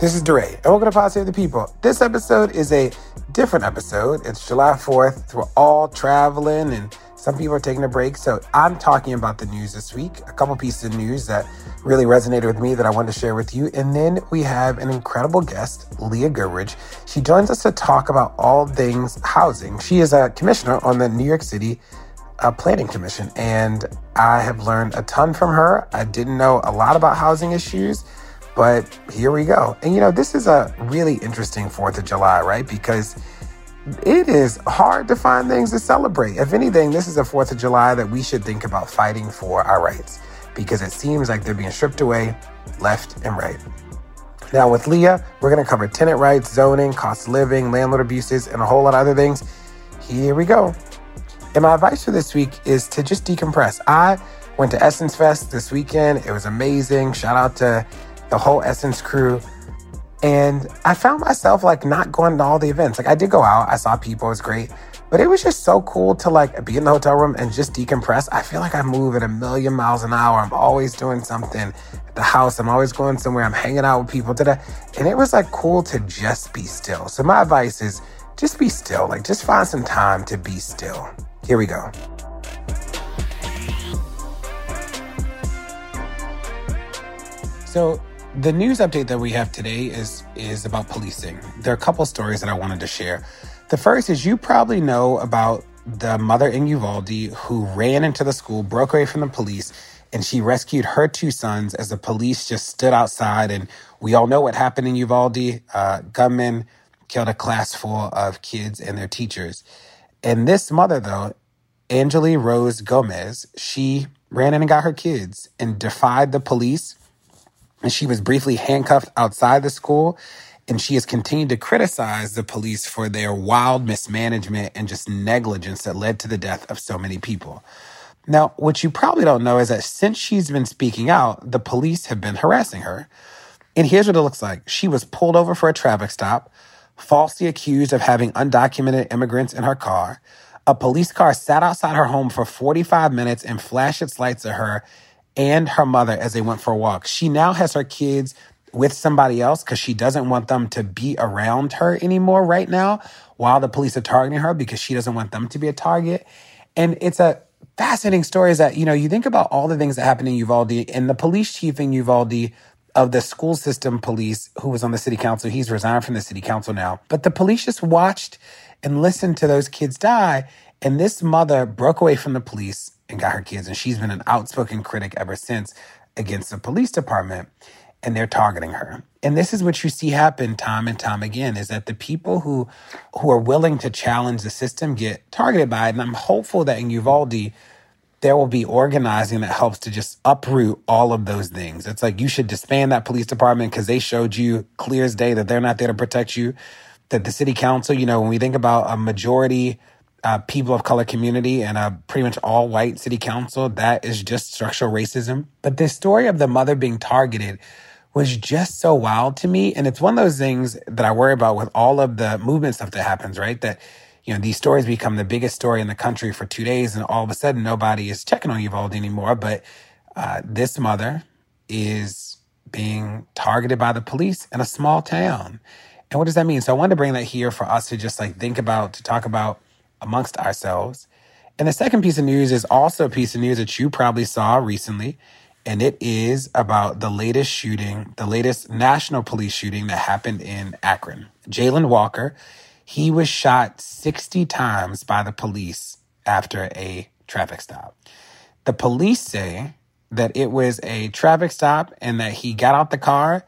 This is DeRay, and welcome to Pod Save the People. This episode is a different episode. It's July 4th. We're all traveling, and some people are taking a break. So I'm talking about the news this week, a couple pieces of news that really resonated with me that I wanted to share with you. And then we have an incredible guest, Leah Goodridge. She joins us to talk about all things housing. She is a commissioner on the New York City Planning Commission, and I have learned a ton from her. I didn't know a lot about housing issues, but here we go. And this is a really interesting 4th of July, right? Because it is hard to find things to celebrate. If anything, this is a 4th of July that we should think about fighting for our rights, because it seems like they're being stripped away left and right. Now with Leah, we're going to cover tenant rights, zoning, cost of living, landlord abuses, and a whole lot of other things. Here we go. And my advice for this week is to just decompress. I went to Essence Fest this weekend. It was amazing. Shout out to the whole Essence crew. And I found myself not going to all the events. I did go out. I saw people. It was great. But it was just so cool to be in the hotel room and just decompress. I feel like I move at 1,000,000 miles an hour. I'm always doing something at the house. I'm always going somewhere. I'm hanging out with people today. And it was cool to just be still. So my advice is just be still. Just find some time to be still. Here we go. So the news update that we have today is about policing. There are a couple stories that I wanted to share. The first is, you probably know about the mother in Uvalde who ran into the school, broke away from the police, and she rescued her 2 sons as the police just stood outside. And we all know what happened in Uvalde. Gunmen killed a class full of kids and their teachers. And this mother, though, Angeli Rose Gomez, she ran in and got her kids and defied the police. And she was briefly handcuffed outside the school. And she has continued to criticize the police for their wild mismanagement and just negligence that led to the death of so many people. Now, what you probably don't know is that since she's been speaking out, the police have been harassing her. And here's what it looks like. She was pulled over for a traffic stop, falsely accused of having undocumented immigrants in her car. A police car sat outside her home for 45 minutes and flashed its lights at her and her mother as they went for a walk. She now has her kids with somebody else because she doesn't want them to be around her anymore right now while the police are targeting her, because she doesn't want them to be a target. And it's a fascinating story is that, you think about all the things that happened in Uvalde, and the police chief in Uvalde of the school system police who was on the city council, he's resigned from the city council now. But the police just watched and listened to those kids die. And this mother broke away from the police and got her kids. And she's been an outspoken critic ever since against the police department. And they're targeting her. And this is what you see happen time and time again, is that the people who are willing to challenge the system get targeted by it. And I'm hopeful that in Uvalde, there will be organizing that helps to just uproot all of those things. It's you should disband that police department because they showed you clear as day that they're not there to protect you. That the city council, when we think about a majority people of color community and a pretty much all white city council, that is just structural racism. But this story of the mother being targeted was just so wild to me. And it's one of those things that I worry about with all of the movement stuff that happens, right? That, these stories become the biggest story in the country for 2 days, and all of a sudden nobody is checking on Uvalde anymore. But this mother is being targeted by the police in a small town. And what does that mean? So I wanted to bring that here for us to just think about, to talk about amongst ourselves. And the second piece of news is also a piece of news that you probably saw recently. And it is about the latest shooting, the latest national police shooting that happened in Akron. Jayland Walker, he was shot 60 times by the police after a traffic stop. The police say that it was a traffic stop and that he got out the car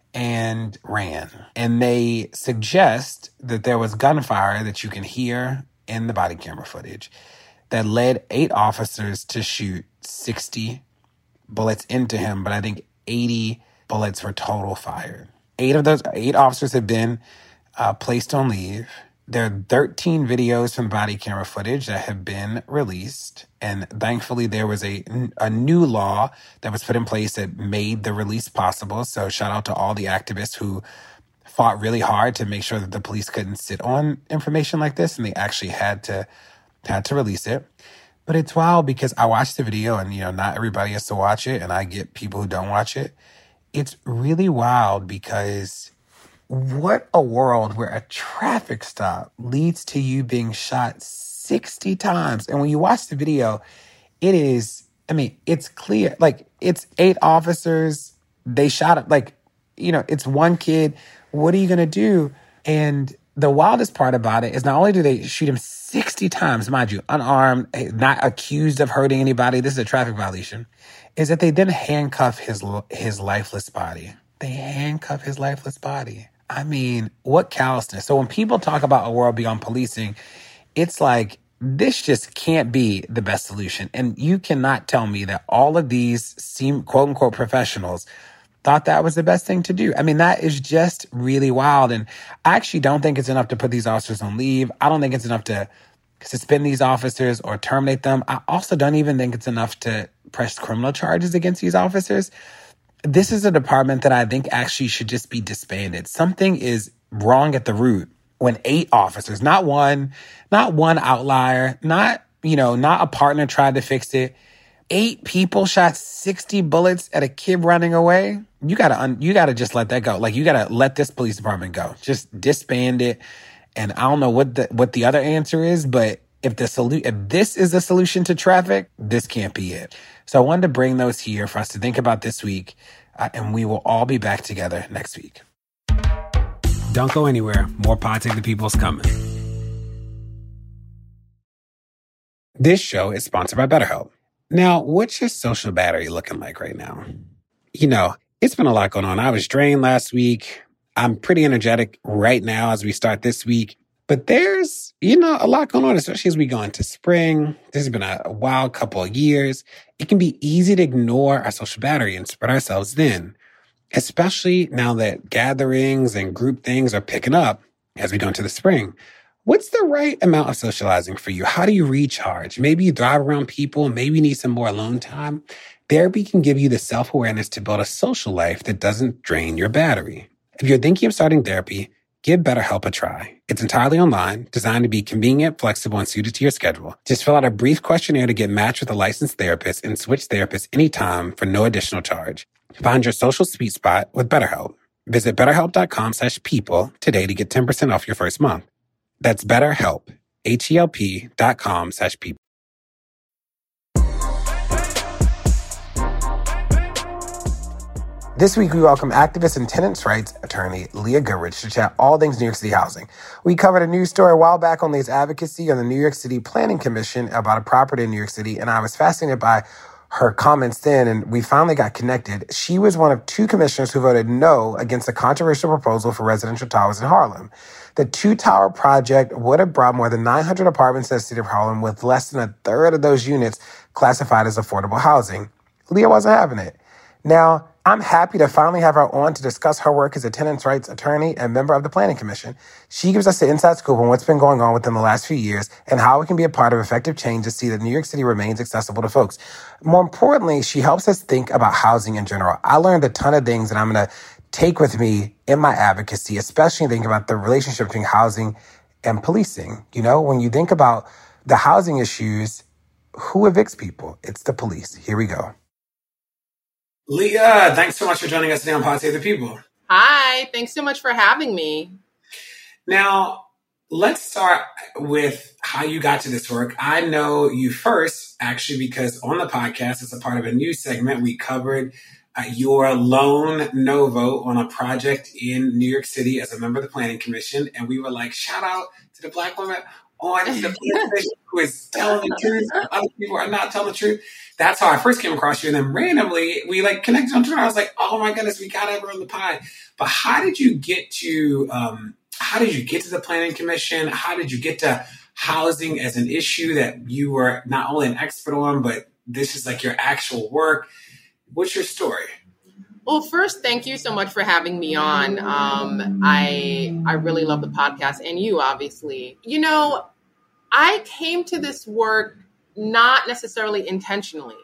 and ran. And they suggest that there was gunfire that you can hear in the body camera footage that led 8 officers to shoot 60 bullets into him, but I think 80 bullets were total fired. 8 of those 8 officers have been placed on leave. There are 13 videos from body camera footage that have been released. And thankfully, there was a new law that was put in place that made the release possible. So shout out to all the activists who fought really hard to make sure that the police couldn't sit on information like this, and they actually had to release it. But it's wild because I watched the video and, not everybody has to watch it, and I get people who don't watch it. It's really wild because what a world where a traffic stop leads to you being shot 60 times. And when you watch the video, it is, I mean, it's clear. Like, it's 8 officers. They shot it. Like, it's one kid. What are you going to do? And the wildest part about it is not only do they shoot him 60 times, mind you, unarmed, not accused of hurting anybody, this is a traffic violation, is that they then handcuff his lifeless body. They handcuff his lifeless body. I mean, what callousness. So when people talk about a world beyond policing, it's like, this just can't be the best solution. And you cannot tell me that all of these quote unquote professionals thought that was the best thing to do. I mean, that is just really wild. And I actually don't think it's enough to put these officers on leave. I don't think it's enough to suspend these officers or terminate them. I also don't even think it's enough to press criminal charges against these officers. This is a department that I think actually should just be disbanded. Something is wrong at the root when 8 officers, not one outlier, not a partner tried to fix it. 8 people shot 60 bullets at a kid running away. You gotta just let that go. Like, you gotta let this police department go. Just disband it. And I don't know what the other answer is, but if this is the solution to traffic, this can't be it. So I wanted to bring those here for us to think about this week, and we will all be back together next week. Don't go anywhere. More Pod Save the People's coming. This show is sponsored by BetterHelp. Now, what's your social battery looking like right now? It's been a lot going on. I was drained last week. I'm pretty energetic right now as we start this week. But there's, a lot going on, especially as we go into spring. This has been a wild couple of years. It can be easy to ignore our social battery and spread ourselves thin, especially now that gatherings and group things are picking up as we go into the spring. What's the right amount of socializing for you? How do you recharge? Maybe you thrive around people. Maybe you need some more alone time. Therapy can give you the self-awareness to build a social life that doesn't drain your battery. If you're thinking of starting therapy, give BetterHelp a try. It's entirely online, designed to be convenient, flexible, and suited to your schedule. Just fill out a brief questionnaire to get matched with a licensed therapist and switch therapists anytime for no additional charge. Find your social sweet spot with BetterHelp. Visit BetterHelp.com/people today to get 10% off your first month. That's BetterHelp, HELP.com/people. This week, we welcome activist and tenants' rights attorney Leah Goodrich to chat all things New York City housing. We covered a news story a while back on Leah's advocacy on the New York City Planning Commission about a property in New York City, and I was fascinated by her comments then, and we finally got connected. She was one of 2 commissioners who voted no against a controversial proposal for residential towers in Harlem. The 2-tower project would have brought more than 900 apartments to the city of Harlem, with less than a third of those units classified as affordable housing. Leah wasn't having it. Now, I'm happy to finally have her on to discuss her work as a tenants' rights attorney and member of the Planning Commission. She gives us the inside scoop on what's been going on within the last few years and how it can be a part of effective change to see that New York City remains accessible to folks. More importantly, she helps us think about housing in general. I learned a ton of things that I'm going to take with me in my advocacy, especially thinking about the relationship between housing and policing. When you think about the housing issues, who evicts people? It's the police. Here we go. Leah, thanks so much for joining us today on Pod Save the People. Hi, thanks so much for having me. Now, let's start with how you got to this work. I know you first, actually, because on the podcast, as a part of a news segment, we covered your lone no vote on a project in New York City as a member of the Planning Commission. And we were like, shout out to the Black woman on the PlayStation who is telling the truth. Other people are not telling the truth. That's how I first came across you. And then randomly we connected on Twitter. I was like, oh my goodness, we got her on the pod. But how did you get to the Planning Commission? How did you get to housing as an issue that you were not only an expert on, but this is your actual work? What's your story? Well, first, thank you so much for having me on. I really love the podcast, and you, obviously. I came to this work not necessarily intentionally.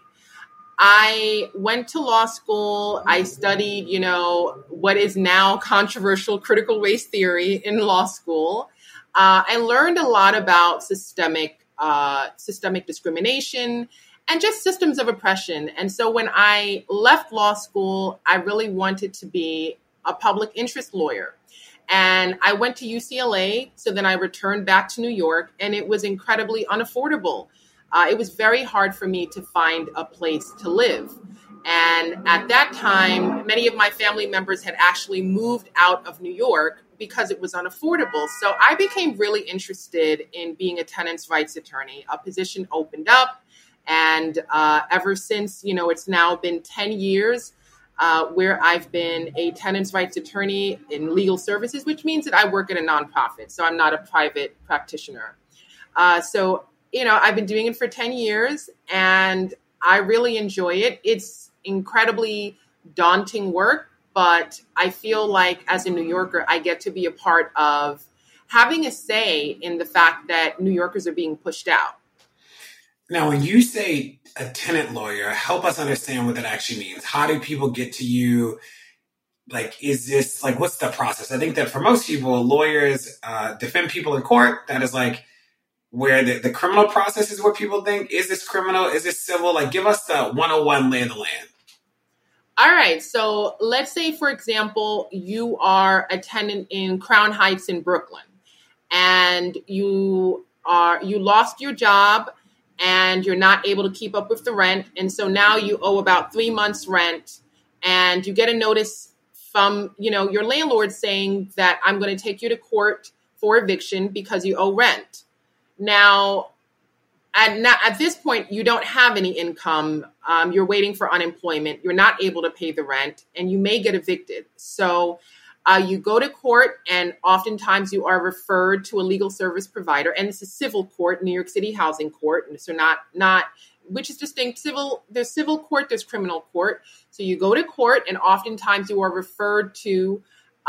I went to law school. I studied, what is now controversial critical race theory in law school. I learned a lot about systemic discrimination and just systems of oppression. And so when I left law school, I really wanted to be a public interest lawyer. And I went to UCLA. So then I returned back to New York, and it was incredibly unaffordable. It was very hard for me to find a place to live. And at that time, many of my family members had actually moved out of New York because it was unaffordable. So I became really interested in being a tenants' rights attorney. A position opened up. And ever since, it's now been 10 years where I've been a tenants' rights attorney in legal services, which means that I work at a nonprofit. So I'm not a private practitioner. I've been doing it for 10 years and I really enjoy it. It's incredibly daunting work, but I feel like as a New Yorker, I get to be a part of having a say in the fact that New Yorkers are being pushed out. Now, when you say a tenant lawyer, help us understand what that actually means. How do people get to you? Is this what's the process? I think that for most people, lawyers defend people in court. That is where the criminal process is what people think. Is this criminal? Is this civil? Give us the 101 lay of the land. All right. So let's say, for example, you are a tenant in Crown Heights in Brooklyn and you lost your job and you're not able to keep up with the rent. And so now you owe about 3 months rent and you get a notice from, your landlord saying that I'm going to take you to court for eviction because you owe rent. Now, at this point, you don't have any income. You're waiting for unemployment. You're not able to pay the rent and you may get evicted. So you go to court and oftentimes you are referred to a legal service provider, and it's a civil court, New York City Housing Court. And so not which is distinct. There's civil court, there's criminal court. So you go to court and oftentimes you are referred to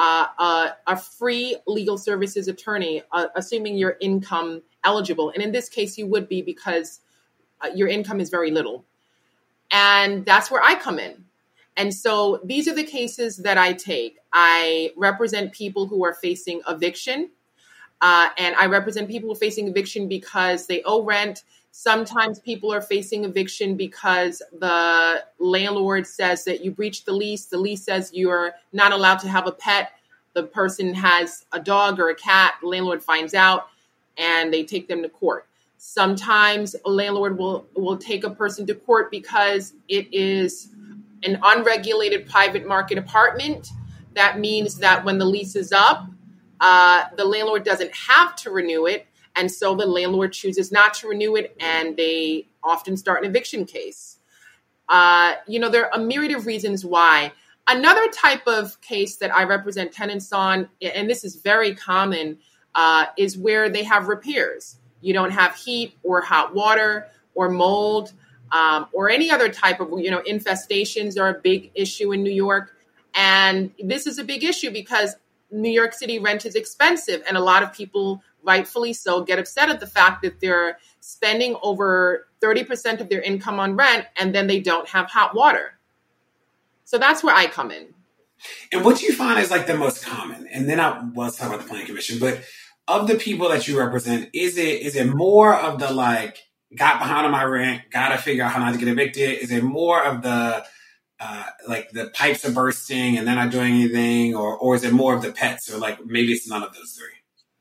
a free legal services attorney, assuming you're income eligible. And in this case, you would be because your income is very little. And that's where I come in. And so these are the cases that I take. I represent people who are facing eviction. And I represent people who are facing eviction because they owe rent. Sometimes people are facing eviction because the landlord says that you breached the lease. The lease says you're not allowed to have a pet. The person has a dog or a cat. The landlord finds out and they take them to court. Sometimes a landlord will take a person to court because it is an unregulated private market apartment. That means that when the lease is up, the landlord doesn't have to renew it. And so the landlord chooses not to renew it, and they often start an eviction case. There are a myriad of reasons why. Another type of case that I represent tenants on, and this is very common, is where they have repairs. You don't have heat or hot water or mold or any other type of, infestations are a big issue in New York. And this is a big issue because New York City rent is expensive, and a lot of people, rightfully so, get upset at the fact that they're spending over 30% of their income on rent and then they don't have hot water. So that's where I come in. And what you find is the most common, and then let's talk about the Planning Commission, but of the people that you represent, is it more of the got behind on my rent, got to figure out how not to get evicted? Is it more of the the pipes are bursting and they're not doing anything, or is it more of the pets, or maybe it's none of those three?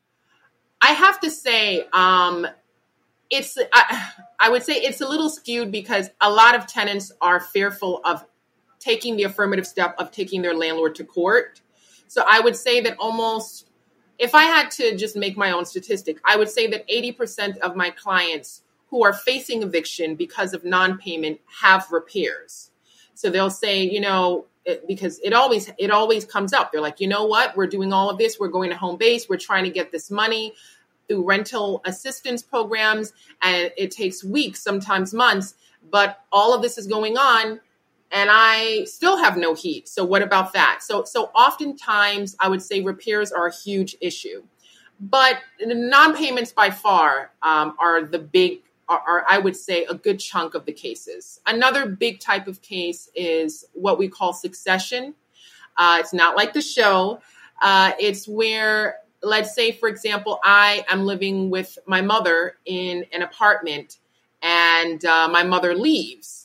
I have to say, I would say it's a little skewed because a lot of tenants are fearful of taking the affirmative step of taking their landlord to court. So I would say that almost, if I had to just make my own statistic, I would say that 80% of my clients who are facing eviction because of non-payment have repairs. So they'll say, because it always comes up. They're like, you know what? We're doing all of this. We're going to home base. We're trying to get this money through rental assistance programs. And it takes weeks, sometimes months. But all of this is going on and I still have no heat. So what about that? So oftentimes I would say repairs are a huge issue. But the non-payments by far are I would say, a good chunk of the cases. Another big type of case is what we call succession. It's not like the show. It's where, let's say, for example, I am living with my mother in an apartment and my mother leaves.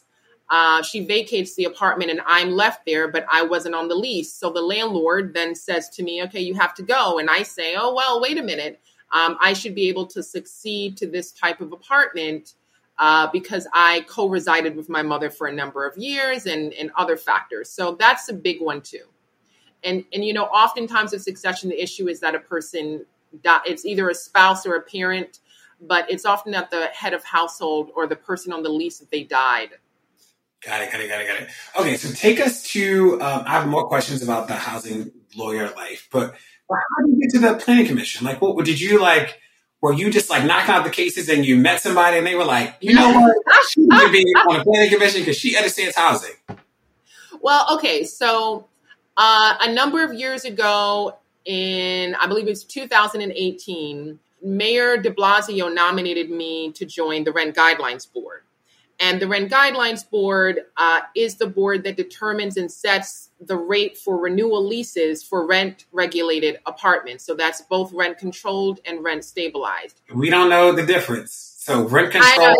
She vacates the apartment and I'm left there, but I wasn't on the lease. So the landlord then says to me, okay, you have to go. And I say, oh, well, wait a minute. I should be able to succeed to this type of apartment because I co-resided with my mother for a number of years and other factors. So that's a big one too. And oftentimes with succession, the issue is that a person, it's either a spouse or a parent, but it's often that the head of household or the person on the lease if they died. Got it. Okay, so take us to, I have more questions about the housing lawyer life, but how did you get to the planning commission? Like, what did you like? Were you just like knocking out the cases and you met somebody and they were like, you know what? She should be on the planning commission because she understands housing. Well, okay, so a number of years ago I believe it was 2018, Mayor de Blasio nominated me to join the Rent Guidelines Board. And the Rent Guidelines Board is the board that determines and sets the rate for renewal leases for rent-regulated apartments. So that's both rent-controlled and rent-stabilized. We don't know the difference. So rent-controlled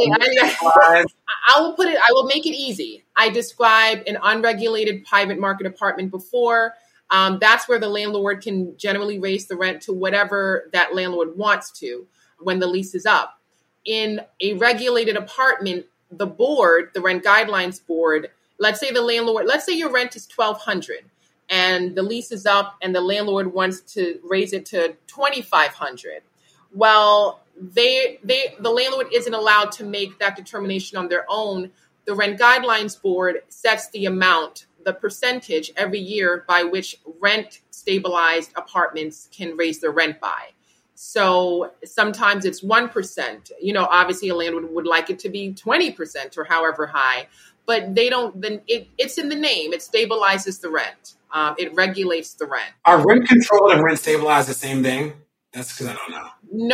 I will make it easy. I described an unregulated private market apartment before. That's where the landlord can generally raise the rent to whatever that landlord wants to when the lease is up. In a regulated apartment, the board, the Rent Guidelines Board, let's say your rent is $1,200 and the lease is up and the landlord wants to raise it to $2,500. Well, the landlord isn't allowed to make that determination on their own. The Rent Guidelines Board sets the amount, the percentage every year by which rent stabilized apartments can raise their rent by. So sometimes it's 1%. Obviously a landlord would like it to be 20% or however high, but they don't. Then it's in the name. It stabilizes the rent. It regulates the rent. Are rent controlled and rent stabilized the same thing? That's because I don't know.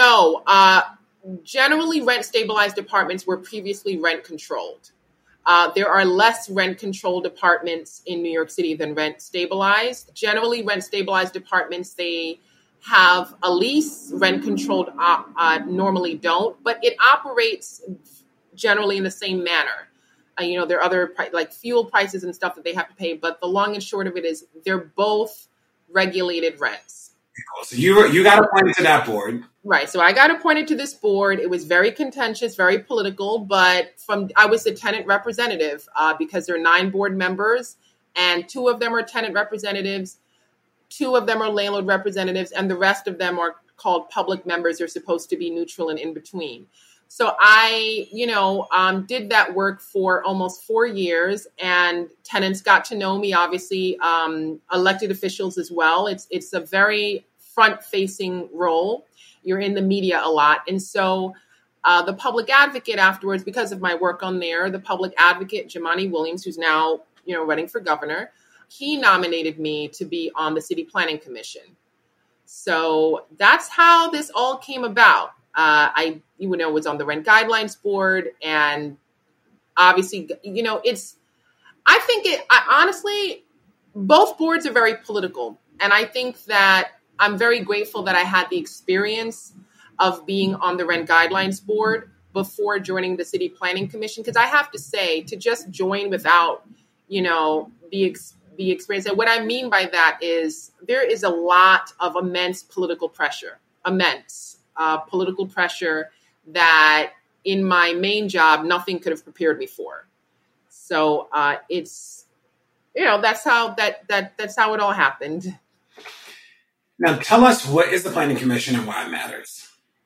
No. Generally, rent stabilized apartments were previously rent controlled. There are less rent controlled apartments in New York City than rent stabilized. Generally, rent stabilized apartments, they have a lease. Rent controlled normally don't, but it operates generally in the same manner. There are other like fuel prices and stuff that they have to pay, but the long and short of it is they're both regulated rents. Cool. So you got appointed to that board. Right. So I got appointed to this board. It was very contentious, very political, but I was the tenant representative because there are 9 board members and 2 of them are tenant representatives. 2 of them are landlord representatives, and the rest of them are called public members. They're supposed to be neutral and in between. So I, did that work for almost 4 years, and tenants got to know me, obviously, elected officials as well. It's a very front-facing role. You're in the media a lot. And so the public advocate afterwards, because of my work on there, the public advocate, Jumaane Williams, who's now, running for governor, he nominated me to be on the City Planning Commission. So that's how this all came about. I was on the Rent Guidelines Board, and obviously, honestly, both boards are very political. And I think that I'm very grateful that I had the experience of being on the Rent Guidelines Board before joining the City Planning Commission. Because I have to say, to just join without, the experience. And what I mean by that is there is a lot of immense political pressure that in my main job, nothing could have prepared me for. So it's, that's how it all happened. Now tell us, what is the Planning Commission and why it matters?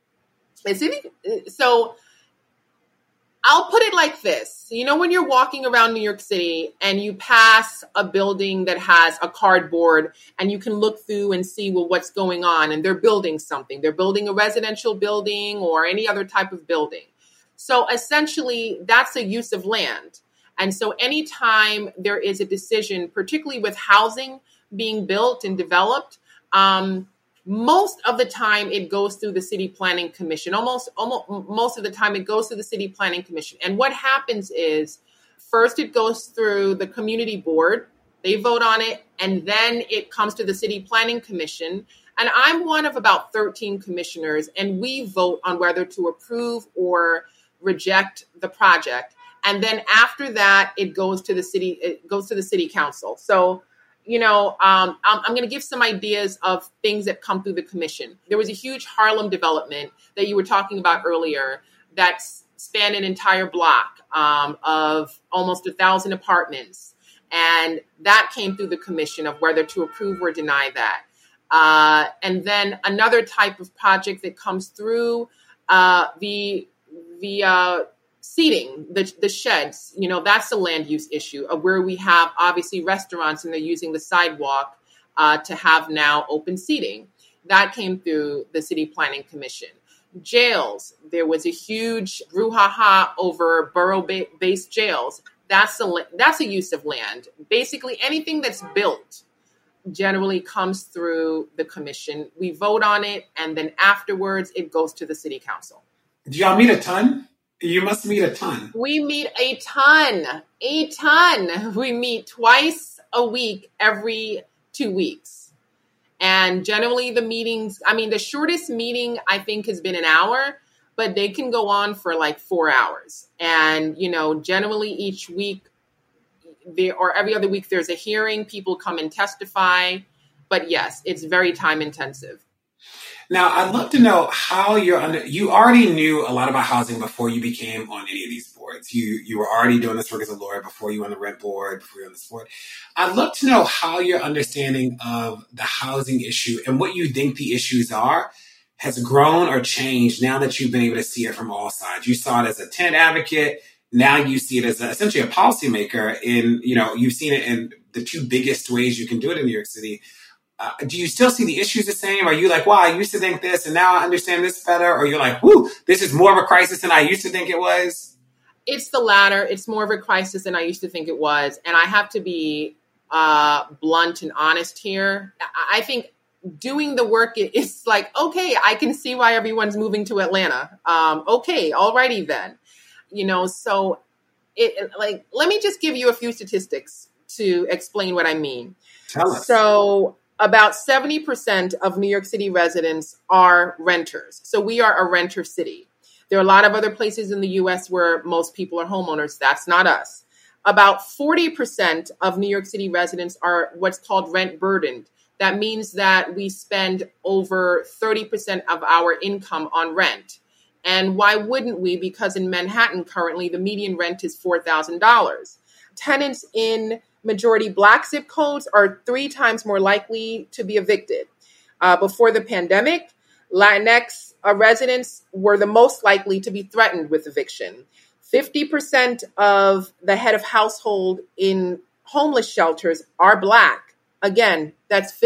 So I'll put it like this. When you're walking around New York City and you pass a building that has a cardboard and you can look through and see, what's going on, and they're building something. They're building a residential building or any other type of building. So essentially, that's a use of land. And so anytime there is a decision, particularly with housing being built and developed, most of the time it goes through the City Planning Commission. Almost most of the time it goes through the City Planning Commission. And what happens is first it goes through the community board. They vote on it. And then it comes to the City Planning Commission. And I'm one of about 13 commissioners. And we vote on whether to approve or reject the project. And then after that, it goes to the city council. So, I'm going to give some ideas of things that come through the commission. There was a huge Harlem development that you were talking about earlier that spanned an entire block of almost 1,000 apartments. And that came through the commission of whether to approve or deny that. And then another type of project that comes through the seating, the sheds, that's a land use issue of where we have obviously restaurants and they're using the sidewalk to have now open seating. That came through the City Planning Commission. Jails, there was a huge brouhaha over borough-based jails. That's a use of land. Basically, anything that's built generally comes through the commission. We vote on it, and then afterwards, it goes to the city council. Do y'all meet a ton? You must meet a ton. We meet a ton. We meet twice a week, every 2 weeks. And generally the meetings, the shortest meeting I think has been an hour, but they can go on for like 4 hours. And, generally each week or every other week there's a hearing, people come and testify. But yes, it's very time intensive. Now, I'd love to know how you already knew a lot about housing before you became on any of these boards. You were already doing this work as a lawyer before you were on the rent board, before you were on this board. I'd love to know how your understanding of the housing issue and what you think the issues are has grown or changed now that you've been able to see it from all sides. You saw it as a tenant advocate. Now you see it as essentially a policymaker you've seen it in the two biggest ways you can do it in New York City. Do you still see the issues the same? Are you like, wow, I used to think this and now I understand this better? Or you're like, whoo, this is more of a crisis than I used to think it was? It's the latter. It's more of a crisis than I used to think it was. And I have to be blunt and honest here. I think doing the work is like, okay, I can see why everyone's moving to Atlanta. Okay, alrighty then. So let me just give you a few statistics to explain what I mean. Tell us. So about 70% of New York City residents are renters. So we are a renter city. There are a lot of other places in the U.S. where most people are homeowners. That's not us. About 40% of New York City residents are what's called rent burdened. That means that we spend over 30% of our income on rent. And why wouldn't we? Because in Manhattan currently, the median rent is $4,000. Tenants in majority Black zip codes are 3 times more likely to be evicted. Before the pandemic, Latinx residents were the most likely to be threatened with eviction. 50% of the head of household in homeless shelters are Black. Again, that's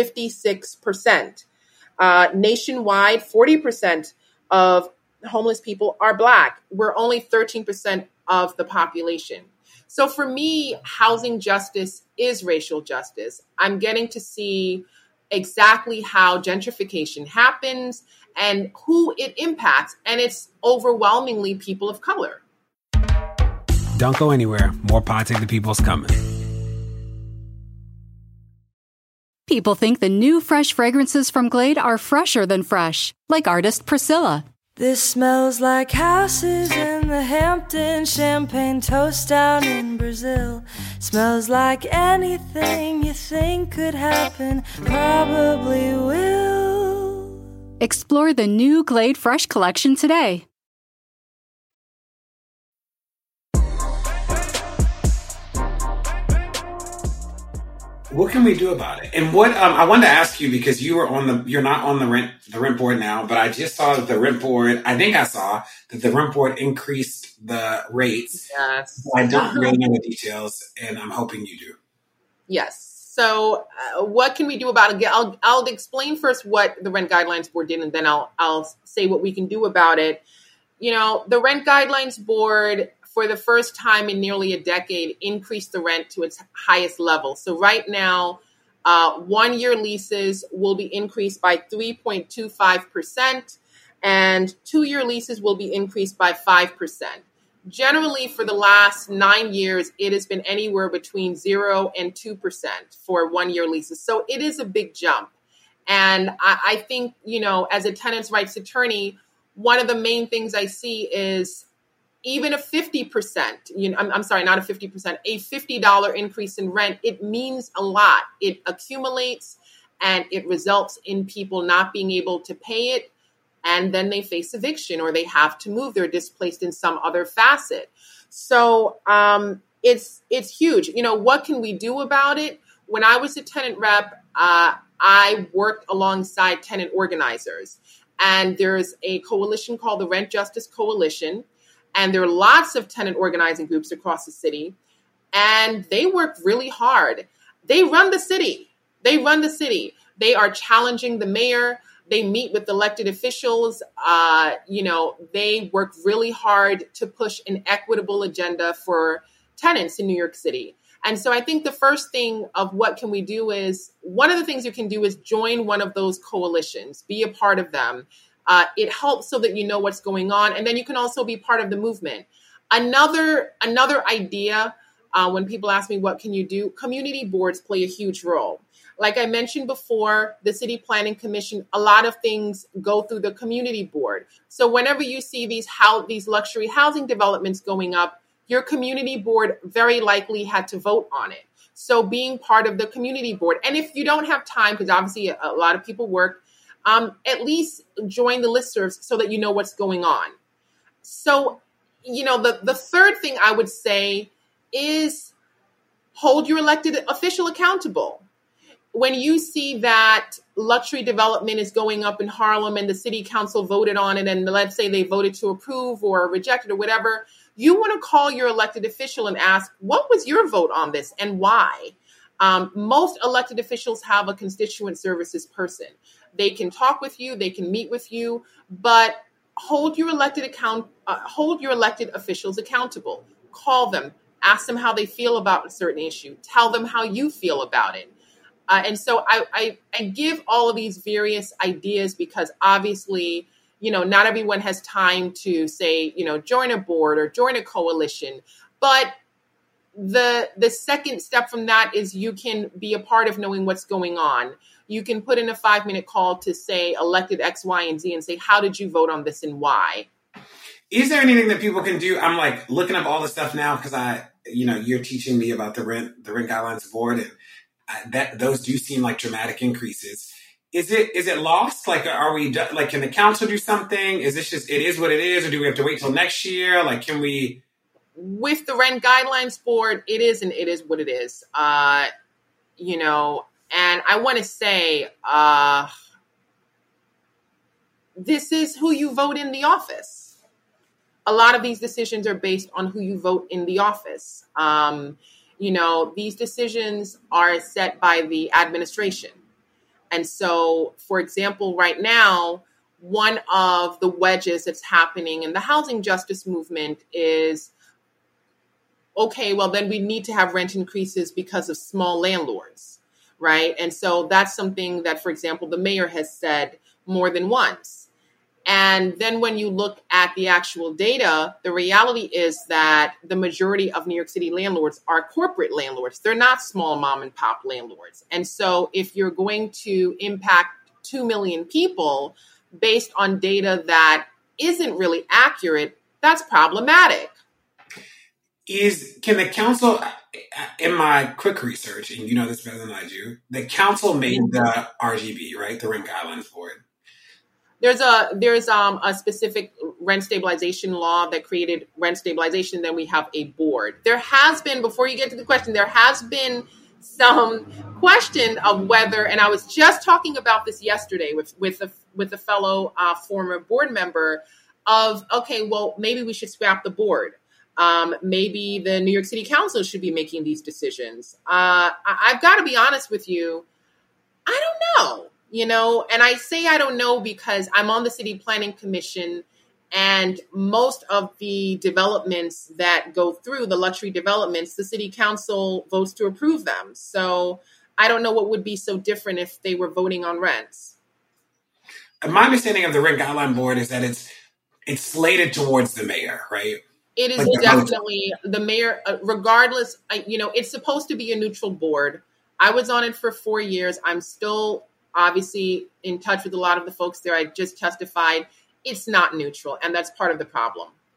56%. Nationwide, 40% of homeless people are Black. We're only 13% of the population. So for me, housing justice is racial justice. I'm getting to see exactly how gentrification happens and who it impacts. And it's overwhelmingly people of color. Don't go anywhere. More Pod Save the People's coming. People think the new fresh fragrances from Glade are fresher than fresh, like artist Priscilla. This smells like houses in the Hamptons, champagne toast down in Brazil. Smells like anything you think could happen, probably will. Explore the new Glade Fresh collection today. What can we do about it? And what I wanted to ask you, because you're not on the rent board now, but I just saw that the rent board, I think I saw that the rent board increased the rates. Yes. I don't really know the details, and I'm hoping you do. Yes. So what can we do about it? I'll explain first what the Rent Guidelines Board did, and then I'll say what we can do about it. The Rent Guidelines Board, for the first time in nearly a decade, increased the rent to its highest level. So right now, 1-year leases will be increased by 3.25%, and 2-year leases will be increased by 5%. Generally, for the last 9 years, it has been anywhere between 0 and 2% for 1-year leases. So it is a big jump. And I think, as a tenants' rights attorney, one of the main things I see is even a 50%, I'm sorry, not a 50%, a $50 increase in rent, it means a lot. It accumulates and it results in people not being able to pay it. And then they face eviction or they have to move. They're displaced in some other facet. So it's huge. What can we do about it? When I was a tenant rep, I worked alongside tenant organizers. And there's a coalition called the Rent Justice Coalition. And there are lots of tenant organizing groups across the city. And they work really hard. They run the city. They are challenging the mayor. They meet with elected officials. They work really hard to push an equitable agenda for tenants in New York City. And so I think the first thing of what can we do is, one of the things you can do is join one of those coalitions, be a part of them. It helps so that you know what's going on. And then you can also be part of the movement. Another idea, when people ask me, what can you do? Community boards play a huge role. Like I mentioned before, the City Planning Commission, a lot of things go through the community board. So whenever you see these luxury housing developments going up, your community board very likely had to vote on it. So being part of the community board. And if you don't have time, because obviously a lot of people work, at least join the listservs so that you know what's going on. So, the third thing I would say is hold your elected official accountable. When you see that luxury development is going up in Harlem and the city council voted on it, and let's say they voted to approve or reject it or whatever, you want to call your elected official and ask, what was your vote on this and why? Most elected officials have a constituent services person. They can talk with you, they can meet with you, but hold your elected officials accountable. Call them, ask them how they feel about a certain issue, tell them how you feel about it. And so I give all of these various ideas because obviously, not everyone has time to say, join a board or join a coalition. But the second step from that is you can be a part of knowing what's going on. You can put in a 5-minute call to say elected X, Y, and Z and say, how did you vote on this and why? Is there anything that people can do? I'm like looking up all the stuff now because you're teaching me about the rent guidelines board, and those do seem like dramatic increases. Is it lost? Like, are we like, can the council do something? Is this just, it is what it is, or do we have to wait till next year? Like, can we? With the rent guidelines board, it is what it is. And I want to say, this is who you vote in the office. A lot of these decisions are based on who you vote in the office. These decisions are set by the administration. And so, for example, right now, one of the wedges that's happening in the housing justice movement is, okay, well, then we need to have rent increases because of small landlords, right? And so that's something that, for example, the mayor has said more than once. And then when you look at the actual data, the reality is that the majority of New York City landlords are corporate landlords. They're not small mom and pop landlords. And so if you're going to impact 2 million people based on data that isn't really accurate, that's problematic. Can the council, in my quick research, and you know this better than I do, the council made the RGB, right? The Rent Guidelines Board. There's a specific rent stabilization law that created rent stabilization. Then we have a board. There has been, before you get to the question, there has been some question of whether, and I was just talking about this yesterday with a fellow former board member of, okay, well, maybe we should scrap the board. Maybe the New York City Council should be making these decisions. I've got to be honest with you. I don't know. And I say I don't know because I'm on the City Planning Commission, and most of the developments that go through, the luxury developments, the City Council votes to approve them. So I don't know what would be so different if they were voting on rents. My understanding of the Rent Guideline Board is that it's slated towards the mayor, right? It is definitely the mayor, regardless, it's supposed to be a neutral board. I was on it for 4 years. I'm still obviously in touch with a lot of the folks there. I just testified. It's not neutral, and that's part of the problem.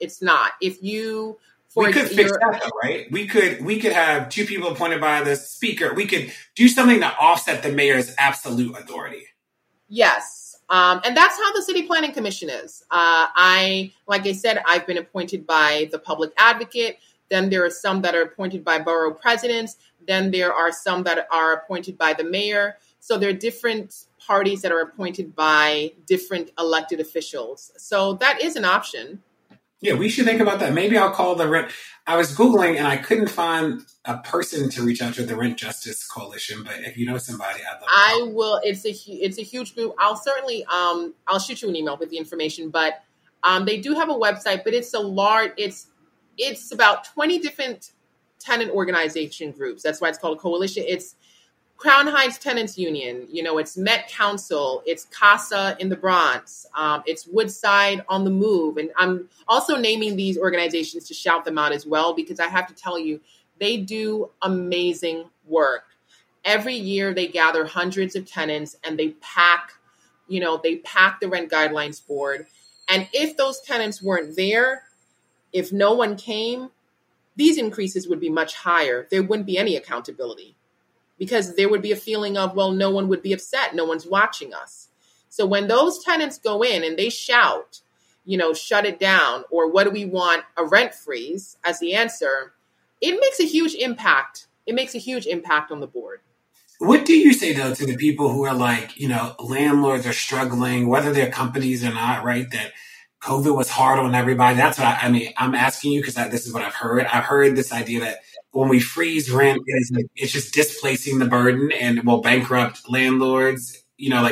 It's not. If you, we could fix that though, right? We could have two people appointed by the speaker. We could do something to offset the mayor's absolute authority. Yes. And that's how the City Planning Commission is. Like I said, I've been appointed by the public advocate. Then there are some that are appointed by borough presidents. Then there are some that are appointed by the mayor. So there are different parties that are appointed by different elected officials. So that is an option. Yeah, we should think about that. Maybe I'll call the rent. I was Googling and I couldn't find a person to reach out to the Rent Justice Coalition. But if you know somebody, I'd love to. I will. It's a huge group. I'll certainly I'll shoot you an email with the information. But they do have a website, but it's a large. It's about 20 different tenant organization groups. That's why it's called a coalition. It's Crown Heights Tenants Union, it's Met Council, it's CASA in the Bronx, it's Woodside on the Move. And I'm also naming these organizations to shout them out as well, because I have to tell you, they do amazing work. Every year they gather hundreds of tenants and they pack the Rent Guidelines Board. And if those tenants weren't there, if no one came, these increases would be much higher. There wouldn't be any accountability, because there would be a feeling of, well, no one would be upset. No one's watching us. So when those tenants go in and they shout, shut it down, or what do we want, a rent freeze as the answer, it makes a huge impact. It makes a huge impact on the board. What do you say, though, to the people who are like, landlords are struggling, whether they're companies or not, right? That COVID was hard on everybody. That's what I'm asking you because this is what I've heard. I've heard this idea that when we freeze rent, it's just displacing the burden and will bankrupt landlords,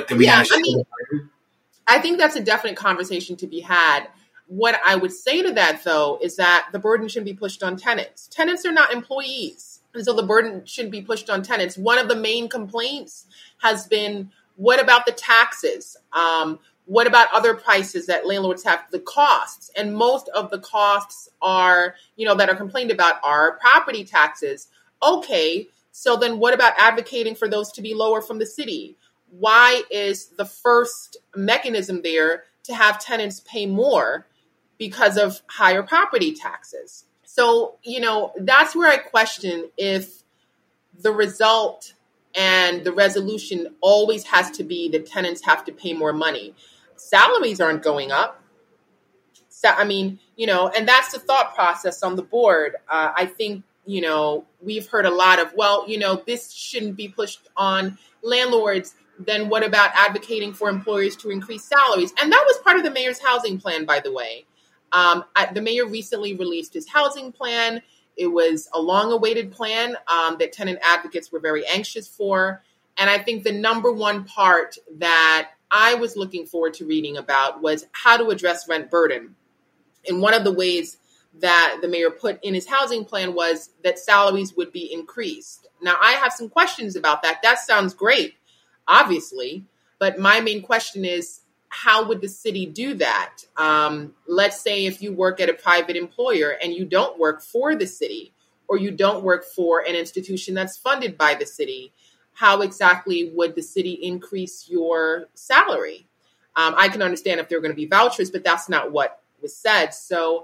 I think that's a definite conversation to be had. What I would say to that, though, is that the burden shouldn't be pushed on tenants. Tenants are not employees. And so the burden shouldn't be pushed on tenants. One of the main complaints has been, what about the taxes? What about other prices that landlords have, the costs? And most of the costs are, that are complained about are property taxes. Okay, so then what about advocating for those to be lower from the city? Why is the first mechanism there to have tenants pay more because of higher property taxes? So, that's where I question if the result and the resolution always has to be that tenants have to pay more money. Salaries aren't going up. So, and that's the thought process on the board. I think, we've heard a lot of, this shouldn't be pushed on landlords. Then what about advocating for employers to increase salaries? And that was part of the mayor's housing plan, by the way. The mayor recently released his housing plan. It was a long-awaited plan that tenant advocates were very anxious for. And I think the number one part that I was looking forward to reading about was how to address rent burden. And one of the ways that the mayor put in his housing plan was that salaries would be increased. Now, I have some questions about that. That sounds great, obviously. But my main question is, how would the city do that? Let's say if you work at a private employer and you don't work for the city, or you don't work for an institution that's funded by the city, how exactly would the city increase your salary? I can understand if there are going to be vouchers, but that's not what was said. So,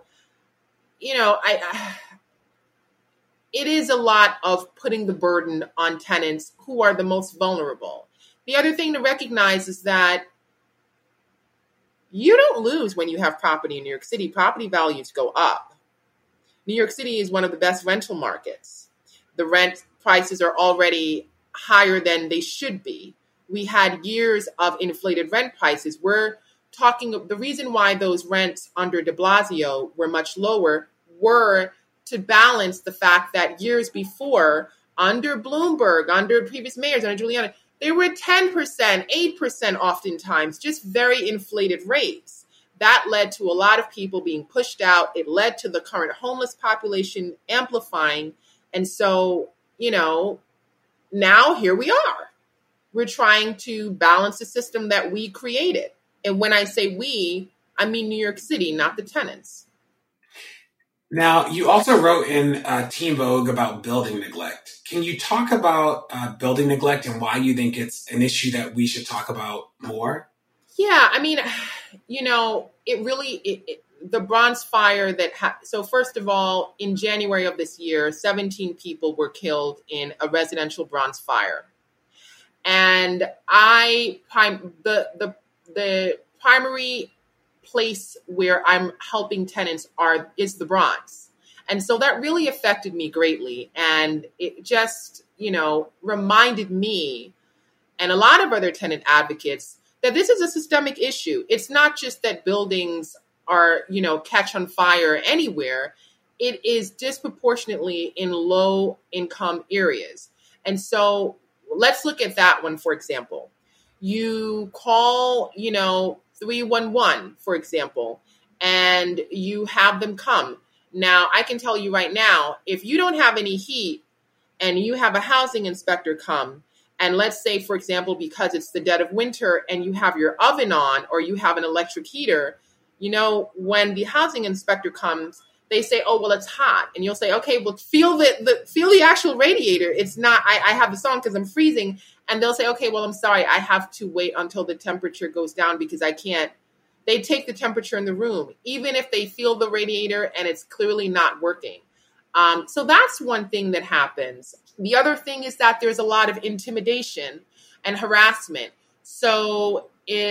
it is a lot of putting the burden on tenants who are the most vulnerable. The other thing to recognize is that you don't lose when you have property in New York City. Property values go up. New York City is one of the best rental markets. The rent prices are already higher than they should be. We had years of inflated rent prices. We're talking, the reason why those rents under de Blasio were much lower were to balance the fact that years before, under Bloomberg, under previous mayors, under Giuliani, they were 10%, 8% oftentimes, just very inflated rates. That led to a lot of people being pushed out. It led to the current homeless population amplifying. And so, now here we are. We're trying to balance the system that we created. And when I say we, I mean New York City, not the tenants. Now, you also wrote in Teen Vogue about building neglect. Can you talk about building neglect and why you think it's an issue that we should talk about more? Yeah, it really, the Bronx fire so first of all, in January of this year, 17 people were killed in a residential Bronx fire. And the primary place where I'm helping tenants is the Bronx. And so that really affected me greatly. And it just, reminded me and a lot of other tenant advocates that this is a systemic issue. It's not just that buildings are, catch on fire anywhere. It is disproportionately in low income areas. And so let's look at that one, for example. You call, 311, for example, and you have them come. Now, I can tell you right now, if you don't have any heat and you have a housing inspector come, and let's say, for example, because it's the dead of winter and you have your oven on or you have an electric heater, when the housing inspector comes, they say, oh, well, it's hot. And you'll say, okay, well, feel the actual radiator. It's not, I have this on because I'm freezing. And they'll say, okay, well, I'm sorry. I have to wait until the temperature goes down because I can't. They take the temperature in the room, even if they feel the radiator and it's clearly not working. So that's one thing that happens. The other thing is that there's a lot of intimidation and harassment. So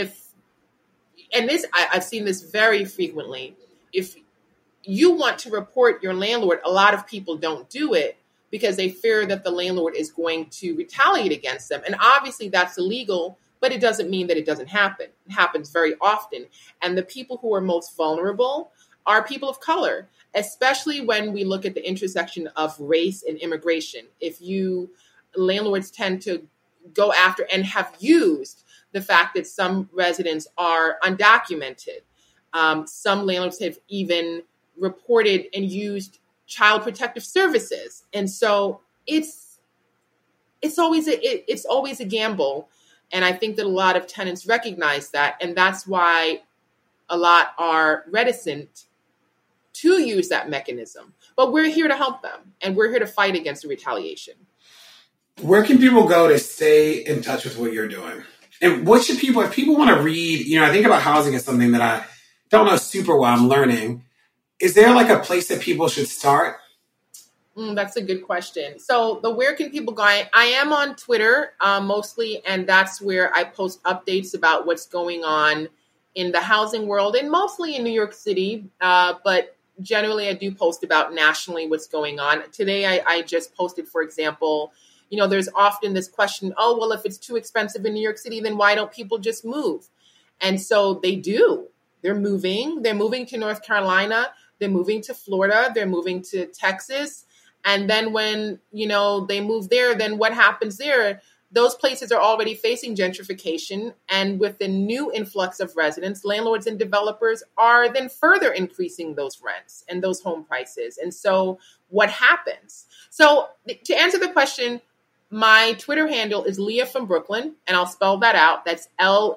I've seen this very frequently. If you want to report your landlord, a lot of people don't do it because they fear that the landlord is going to retaliate against them. And obviously that's illegal, but it doesn't mean that it doesn't happen. It happens very often. And the people who are most vulnerable are people of color, especially when we look at the intersection of race and immigration. Landlords tend to go after and have used the fact that some residents are undocumented. Some landlords have even reported and used child protective services. And so it's always a gamble. And I think that a lot of tenants recognize that. And that's why a lot are reticent to use that mechanism. But we're here to help them. And we're here to fight against the retaliation. Where can people go to stay in touch with what you're doing? And what should if people want to read, I think about housing as something that I don't know super well, I'm learning. Is there like a place that people should start? That's a good question. So where can people go? I am on Twitter mostly, and that's where I post updates about what's going on in the housing world and mostly in New York City. But generally, I do post about nationally what's going on. Today, I just posted, for example, there's often this question, oh, well, if it's too expensive in New York City, then why don't people just move? And so they do. They're moving. They're moving to North Carolina. They're moving to Florida. They're moving to Texas. And then when, they move there, then what happens there? Those places are already facing gentrification. And with the new influx of residents, landlords and developers are then further increasing those rents and those home prices. And so what happens? So to answer the question, my Twitter handle is Leah from Brooklyn, and I'll spell that out. That's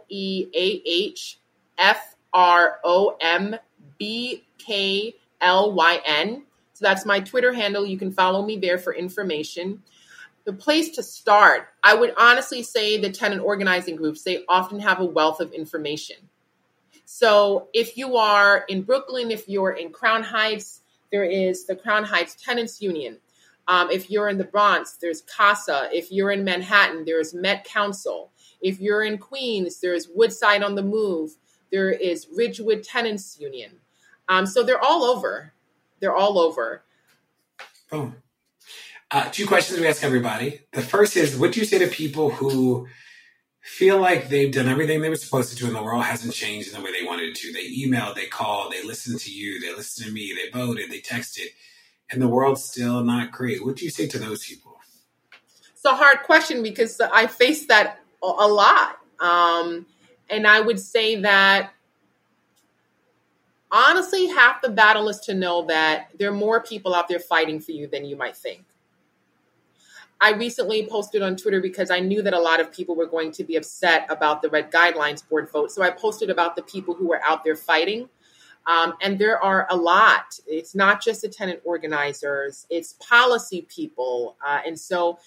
LeahFromBklyn. So that's my Twitter handle. You can follow me there for information. The place to start, I would honestly say the tenant organizing groups, they often have a wealth of information. So if you are in Brooklyn, if you're in Crown Heights, there is the Crown Heights Tenants Union. If you're in the Bronx, there's CASA. If you're in Manhattan, there's Met Council. If you're in Queens, there's Woodside on the Move. There is Ridgewood Tenants Union. So they're all over. They're all over. Boom. 2 questions we ask everybody. The first is, what do you say to people who feel like they've done everything they were supposed to do and the world hasn't changed in the way they wanted it to? They emailed, they called, they listened to you, they listened to me, they voted, they texted, and the world's still not great. What do you say to those people? It's a hard question because I face that a lot. And I would say that, honestly, half the battle is to know that there are more people out there fighting for you than you might think. I recently posted on Twitter because I knew that a lot of people were going to be upset about the Red Guidelines Board vote. So I posted about the people who were out there fighting. And there are a lot. It's not just the tenant organizers, it's policy people. And so,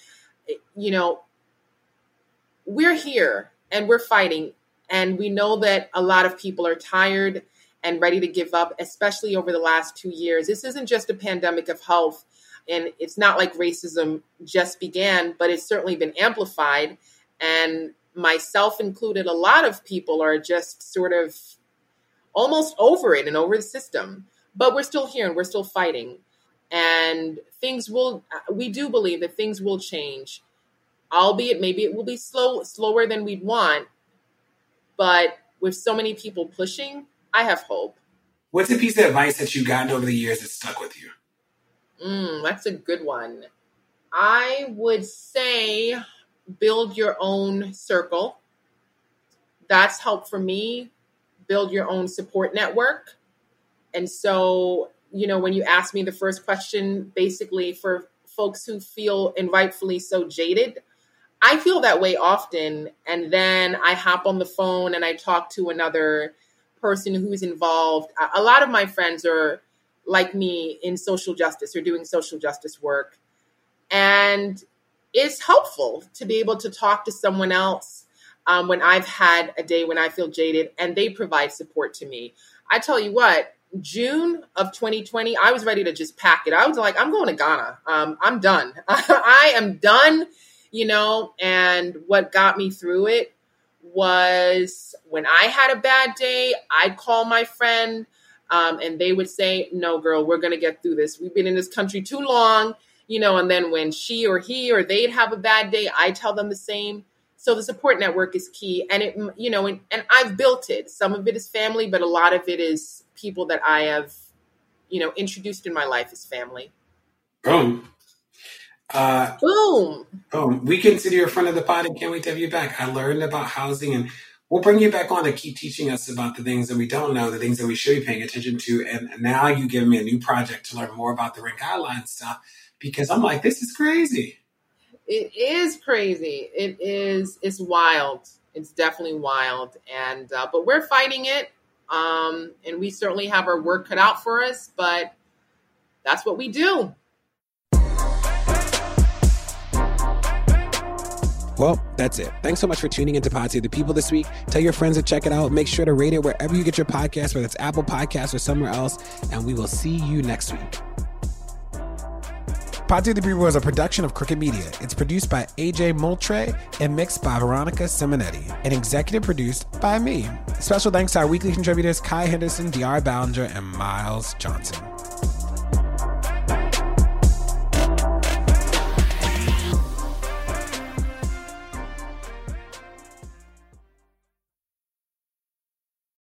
we're here and we're fighting. And we know that a lot of people are tired and ready to give up, especially over the last 2 years. This isn't just a pandemic of health, and it's not like racism just began, but it's certainly been amplified. And myself included, a lot of people are just sort of almost over it and over the system. But we're still here and we're still fighting. And we do believe that things will change, albeit maybe it will be slower than we'd want. But with so many people pushing, I have hope. What's a piece of advice that you've gotten over the years that stuck with you? That's a good one. I would say build your own circle. That's helped for me. Build your own support network. And so, when you ask me the first question, basically for folks who feel, and rightfully so, jaded, I feel that way often. And then I hop on the phone and I talk to another person who's involved. A lot of my friends are like me in social justice or doing social justice work. And it's helpful to be able to talk to someone else when I've had a day when I feel jaded, and they provide support to me. I tell you what, June of 2020, I was ready to just pack it. I was like, I'm going to Ghana. I'm done. I am done, and what got me through it was when I had a bad day, I'd call my friend and they would say, no, girl, we're going to get through this. We've been in this country too long, and then when she or he or they'd have a bad day, I tell them the same. So the support network is key. And it, and I've built it. Some of it is family, but a lot of it is people that I have, introduced in my life as family. Boom. Boom. We consider you a friend of the pod and can't wait to have you back. I learned about housing, and we'll bring you back on to keep teaching us about the things that we don't know, the things that we should be paying attention to. And now you give me a new project to learn more about the rent guidelines stuff, because I'm like, this is crazy. It is crazy. It's wild. It's definitely wild. And, but we're fighting it. And we certainly have our work cut out for us, but that's what we do. Well, that's it. Thanks so much for tuning into Pod Save the People this week. Tell your friends to check it out. Make sure to rate it wherever you get your podcast, whether it's Apple Podcasts or somewhere else. And we will see you next week. Pod Save the People is a production of Crooked Media. It's produced by AJ Moultrie and mixed by Veronica Simonetti and executive produced by me. Special thanks to our weekly contributors Kai Henderson, DR Ballinger, and Miles Johnson.